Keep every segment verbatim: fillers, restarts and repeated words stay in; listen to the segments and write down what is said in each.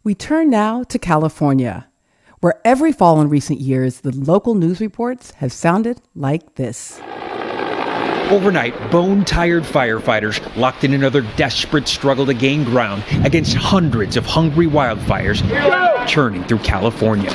We turn now to California, where every fall in recent years, the local news reports have sounded like this. Overnight, bone-tired firefighters locked in another desperate struggle to gain ground against hundreds of hungry wildfires churning through California.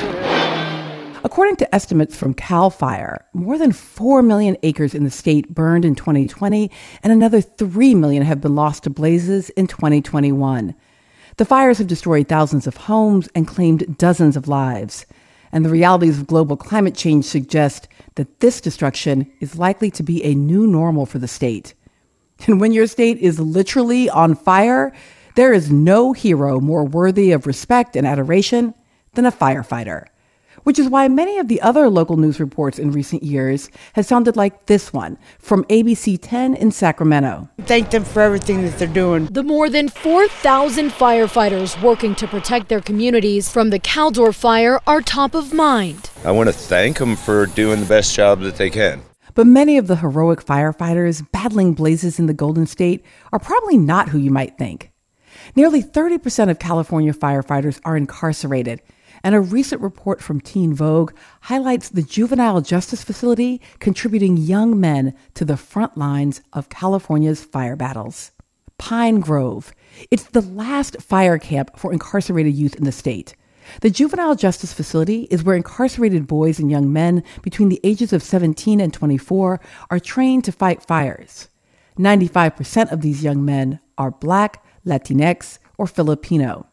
According to estimates from CAL FIRE, more than four million acres in the state burned in twenty twenty, and another three million have been lost to blazes in twenty twenty-one. The fires have destroyed thousands of homes and claimed dozens of lives. And the realities of global climate change suggest that this destruction is likely to be a new normal for the state. And when your state is literally on fire, there is no hero more worthy of respect and adoration than a firefighter. Which is why many of the other local news reports in recent years have sounded like this one from A B C ten in Sacramento. Thank them for everything that they're doing. The more than four thousand firefighters working to protect their communities from the Caldor fire are top of mind. I want to thank them for doing the best job that they can. But many of the heroic firefighters battling blazes in the Golden State are probably not who you might think. Nearly thirty percent of California firefighters are incarcerated. And a recent report from Teen Vogue highlights the juvenile justice facility contributing young men to the front lines of California's fire battles. Pine Grove. It's the last fire camp for incarcerated youth in the state. The juvenile justice facility is where incarcerated boys and young men between the ages of seventeen and twenty-four are trained to fight fires. ninety-five percent of these young men are Black, Latinx, or Filipino.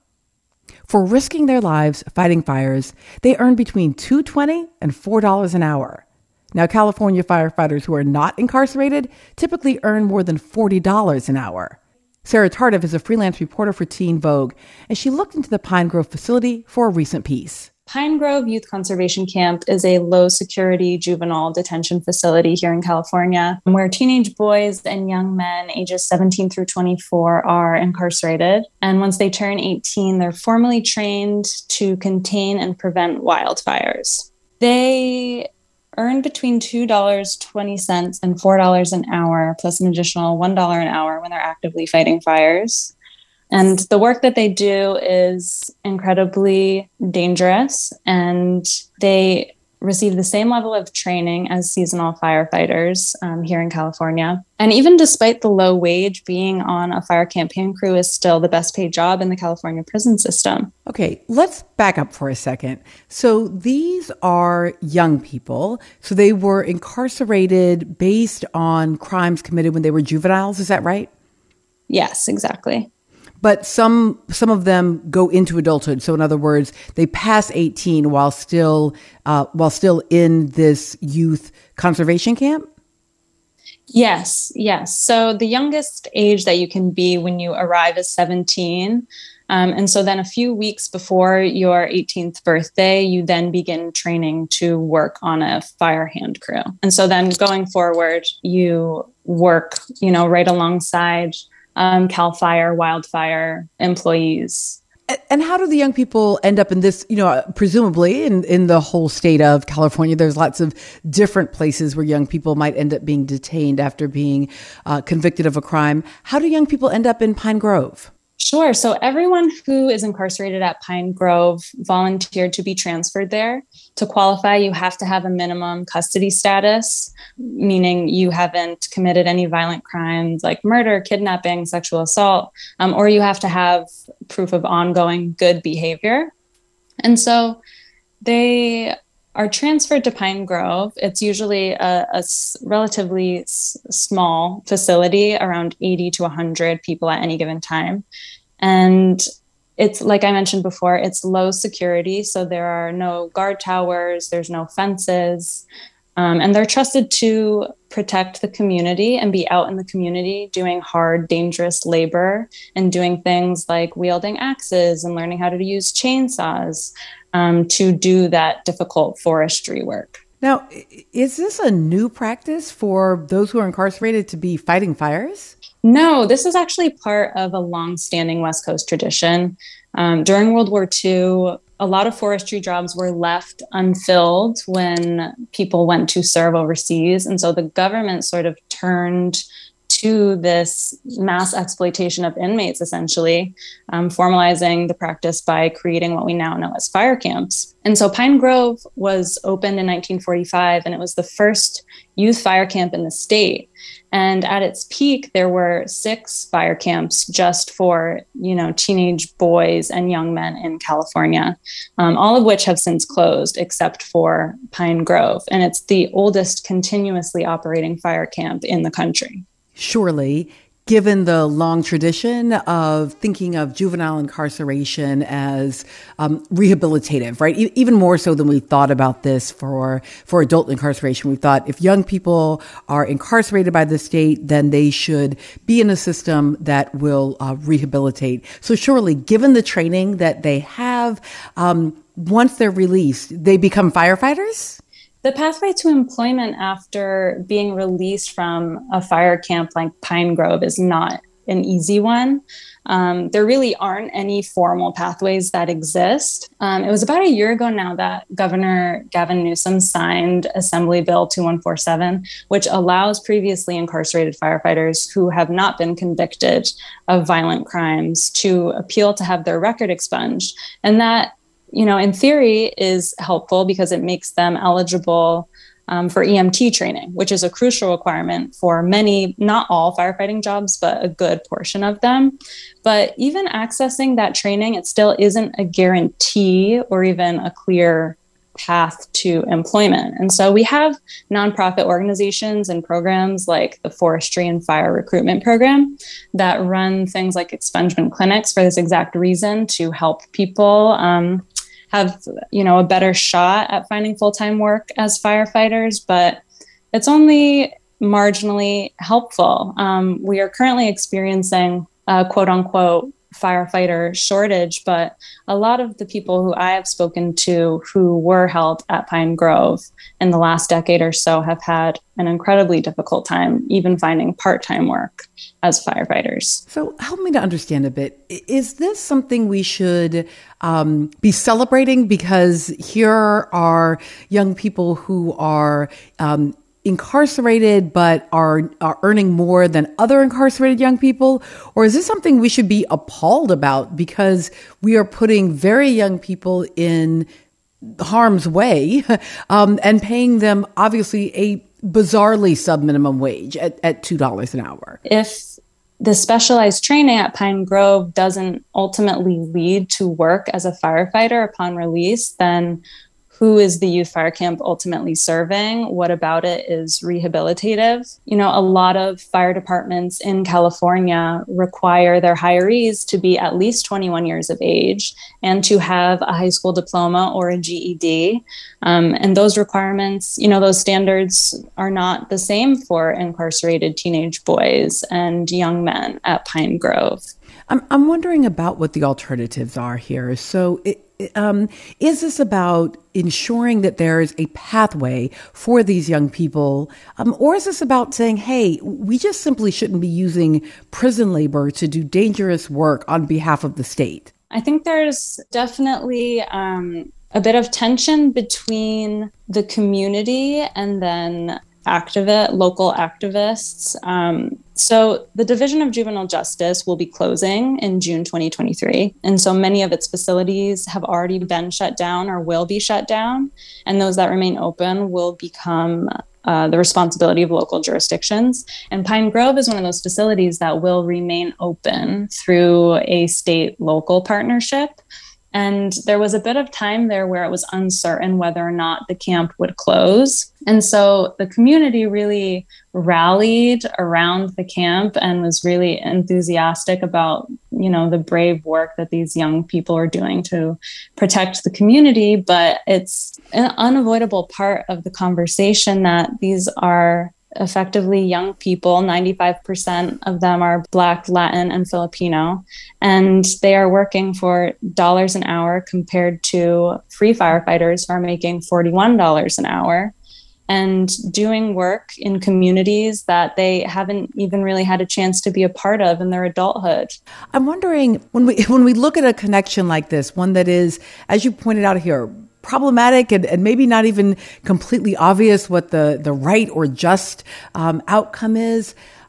For risking their lives fighting fires, they earn between two dollars and twenty cents and four dollars an hour. Now, California firefighters who are not incarcerated typically earn more than forty dollars an hour. Sarah Tardif is a freelance reporter for Teen Vogue, and she looked into the Pine Grove facility for a recent piece. Pine Grove Youth Conservation Camp is a low-security juvenile detention facility here in California, where teenage boys and young men ages seventeen through twenty-four are incarcerated. And once they turn eighteen, they're formally trained to contain and prevent wildfires. They earn between two dollars and twenty cents and four dollars an hour, plus an additional one dollar an hour when they're actively fighting fires. And the work that they do is incredibly dangerous, and they receive the same level of training as seasonal firefighters um, here in California. And even despite the low wage, being on a fire campaign crew is still the best paid job in the California prison system. Okay, let's back up for a second. So these are young people. So they were incarcerated based on crimes committed when they were juveniles. Is that right? Yes, exactly. But some some of them go into adulthood. So in other words, they pass eighteen while still uh, while still in this youth conservation camp? Yes, yes. So the youngest age that you can be when you arrive is seventeen. Um, and so then a few weeks before your eighteenth birthday, you then begin training to work on a fire hand crew. And so then going forward, you work, you know, right alongside Um, CAL FIRE, wildfire employees. And how do the young people end up in this, you know, presumably in, in the whole state of California, there's lots of different places where young people might end up being detained after being uh, convicted of a crime. How do young people end up in Pine Grove? Sure. So everyone who is incarcerated at Pine Grove volunteered to be transferred there. To qualify, you have to have a minimum custody status, meaning you haven't committed any violent crimes like murder, kidnapping, sexual assault, um, or you have to have proof of ongoing good behavior. And so they are transferred to Pine Grove. It's usually a, a s- relatively s- small facility, around eighty to one hundred people at any given time. And it's, like I mentioned before, it's low security. So there are no guard towers, there's no fences. Um, and they're trusted to protect the community and be out in the community doing hard, dangerous labor and doing things like wielding axes and learning how to use chainsaws um, to do that difficult forestry work. Now, is this a new practice for those who are incarcerated to be fighting fires? No, this is actually part of a long-standing West Coast tradition. Um, during World War Two, a lot of forestry jobs were left unfilled when people went to serve overseas. And so the government sort of turned to this mass exploitation of inmates, essentially, um, formalizing the practice by creating what we now know as fire camps. And so Pine Grove was opened in nineteen forty-five, and it was the first youth fire camp in the state. And at its peak, there were six fire camps just for, you know, teenage boys and young men in California, um, all of which have since closed except for Pine Grove. And it's the oldest continuously operating fire camp in the country. Surely, given the long tradition of thinking of juvenile incarceration as um, rehabilitative, right? E- even more so than we thought about this for for adult incarceration. We thought if young people are incarcerated by the state, then they should be in a system that will uh, rehabilitate. So surely, given the training that they have, um, once they're released, they become firefighters? The pathway to employment after being released from a fire camp like Pine Grove is not an easy one. Um, there really aren't any formal pathways that exist. Um, it was about a year ago now that Governor Gavin Newsom signed Assembly Bill two one four seven, which allows previously incarcerated firefighters who have not been convicted of violent crimes to appeal to have their record expunged. And that, you know, in theory is helpful because it makes them eligible um, for E M T training, which is a crucial requirement for many, not all firefighting jobs, but a good portion of them. But even accessing that training, it still isn't a guarantee or even a clear path to employment. And so we have nonprofit organizations and programs like the Forestry and Fire Recruitment Program that run things like expungement clinics for this exact reason, to help people um, have, you know, a better shot at finding full-time work as firefighters, but it's only marginally helpful. Um, we are currently experiencing a quote unquote firefighter shortage, but a lot of the people who I have spoken to who were held at Pine Grove in the last decade or so have had an incredibly difficult time even finding part-time work as firefighters. So help me to understand a bit. Is this something we should um, be celebrating? Because here are young people who are um, incarcerated but are, are earning more than other incarcerated young people? Or is this something we should be appalled about because we are putting very young people in harm's way um, and paying them obviously a bizarrely sub-minimum wage at, at two dollars an hour? If the specialized training at Pine Grove doesn't ultimately lead to work as a firefighter upon release, then who is the youth fire camp ultimately serving? What about it is rehabilitative? You know, a lot of fire departments in California require their hirees to be at least twenty-one years of age and to have a high school diploma or a G E D. Um, and those requirements, you know, those standards are not the same for incarcerated teenage boys and young men at Pine Grove. I'm, I'm wondering about what the alternatives are here. So it, Um, is this about ensuring that there is a pathway for these young people? Um, or is this about saying, hey, we just simply shouldn't be using prison labor to do dangerous work on behalf of the state? I think there's definitely um, a bit of tension between the community and then activist, local activists. Um, so the Division of Juvenile Justice will be closing in June twenty twenty-three. And so many of its facilities have already been shut down or will be shut down. And those that remain open will become uh, the responsibility of local jurisdictions. And Pine Grove is one of those facilities that will remain open through a state-local partnership. And there was a bit of time there where it was uncertain whether or not the camp would close. And so the community really rallied around the camp and was really enthusiastic about, you know, the brave work that these young people are doing to protect the community. But it's an unavoidable part of the conversation that these are effectively young people. ninety-five percent of them are Black, Latin, and Filipino, and they are working for dollars an hour compared to free firefighters who are making forty-one dollars an hour and doing work in communities that they haven't even really had a chance to be a part of in their adulthood. I'm wondering, when we when we look at a connection like this, one that is, as you pointed out here, problematic and, and maybe not even completely obvious what the, the right or just um, outcome is.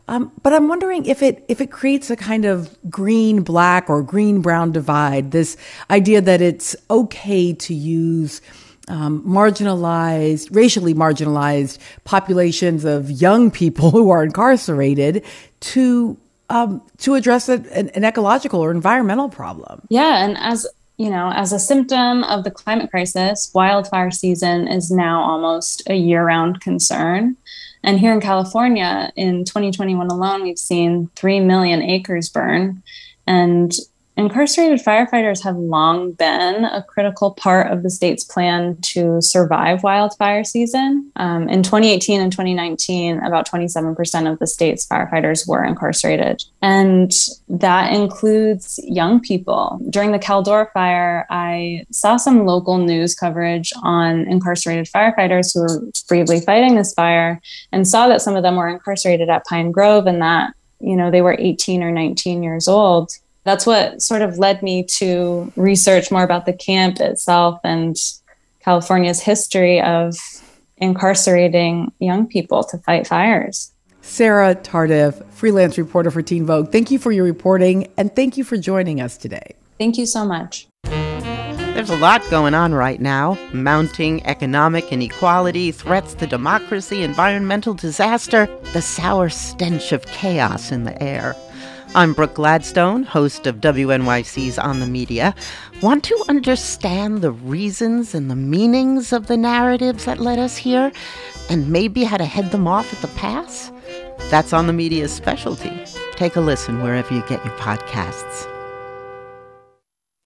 Um, but I'm wondering if it if it creates a kind of green-black or green-brown divide, this idea that it's okay to use um, marginalized, racially marginalized populations of young people who are incarcerated to um, to address a, an, an ecological or environmental problem. Yeah, and as you know, as a symptom of the climate crisis, wildfire season is now almost a year-round concern. And here in California, in twenty twenty-one alone, we've seen three million acres burn. And incarcerated firefighters have long been a critical part of the state's plan to survive wildfire season. Um, in twenty eighteen and twenty nineteen, about twenty-seven percent of the state's firefighters were incarcerated. And that includes young people. During the Caldor fire, I saw some local news coverage on incarcerated firefighters who were bravely fighting this fire, and saw that some of them were incarcerated at Pine Grove and that, you know, they were eighteen or nineteen years old. That's what sort of led me to research more about the camp itself and California's history of incarcerating young people to fight fires. Sarah Tardif, freelance reporter for Teen Vogue, thank you for your reporting and thank you for joining us today. Thank you so much. There's a lot going on right now. Mounting economic inequality, threats to democracy, environmental disaster, the sour stench of chaos in the air. I'm Brooke Gladstone, host of W N Y C's On the Media. Want to understand the reasons and the meanings of the narratives that led us here, and maybe how to head them off at the pass? That's On the Media's specialty. Take a listen wherever you get your podcasts.